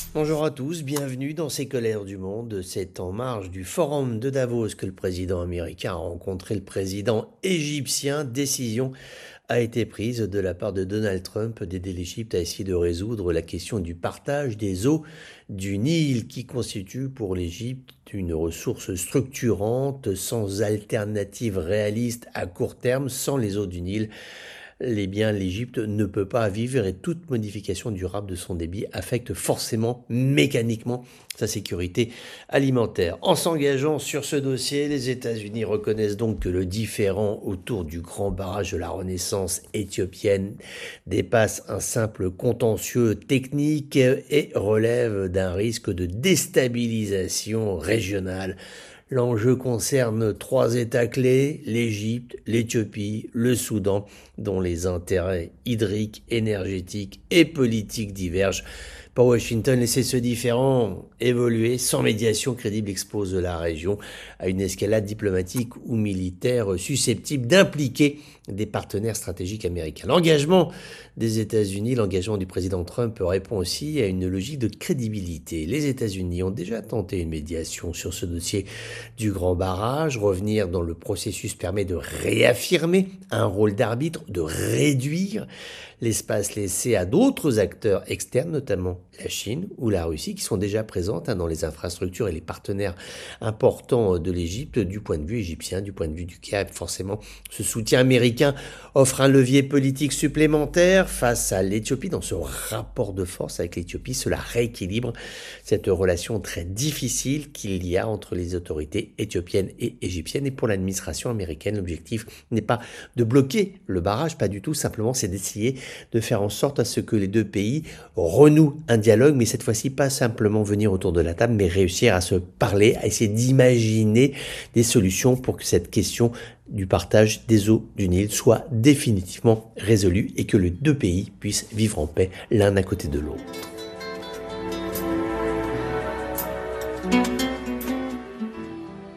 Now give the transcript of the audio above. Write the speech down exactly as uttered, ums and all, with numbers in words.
Bonjour à tous, bienvenue dans ces colères du monde. C'est en marge du forum de Davos que le président américain a rencontré le président égyptien. Décision a été prise de la part de Donald Trump d'aider l'Égypte à essayer de résoudre la question du partage des eaux du Nil qui constitue pour l'Égypte une ressource structurante sans alternative réaliste à court terme. Sans les eaux du Nil, eh bien, l'Égypte ne peut pas vivre et toute modification durable de son débit affecte forcément, mécaniquement, sa sécurité alimentaire. En s'engageant sur ce dossier, les États-Unis reconnaissent donc que le différend autour du grand barrage de la Renaissance éthiopienne dépasse un simple contentieux technique et relève d'un risque de déstabilisation régionale. L'enjeu concerne trois États clés, l'Égypte, l'Éthiopie, le Soudan, dont les intérêts hydriques, énergétiques et politiques divergent. Pour Washington, laisser ce différend évoluer sans médiation crédible expose la région à une escalade diplomatique ou militaire susceptible d'impliquer des partenaires stratégiques américains. L'engagement des États-Unis, l'engagement du président Trump répond aussi à une logique de crédibilité. Les États-Unis ont déjà tenté une médiation sur ce dossier du grand barrage. Revenir dans le processus permet de réaffirmer un rôle d'arbitre, de réduire l'espace laissé à d'autres acteurs externes, notamment la Chine ou la Russie, qui sont déjà présentes hein, dans les infrastructures et les partenaires importants de l'Égypte du point de vue égyptien, du point de vue du C A P. Forcément, ce soutien américain offre un levier politique supplémentaire face à l'Éthiopie. Dans ce rapport de force avec l'Éthiopie, cela rééquilibre cette relation très difficile qu'il y a entre les autorités éthiopiennes et égyptiennes. Et pour l'administration américaine, l'objectif n'est pas de bloquer le barrage, pas du tout, simplement c'est d'essayer de faire en sorte à ce que les deux pays renouent un dialogue, mais cette fois-ci pas simplement venir autour de la table, mais réussir à se parler, à essayer d'imaginer des solutions pour que cette question du partage des eaux du Nil soit définitivement résolue et que les deux pays puissent vivre en paix l'un à côté de l'autre.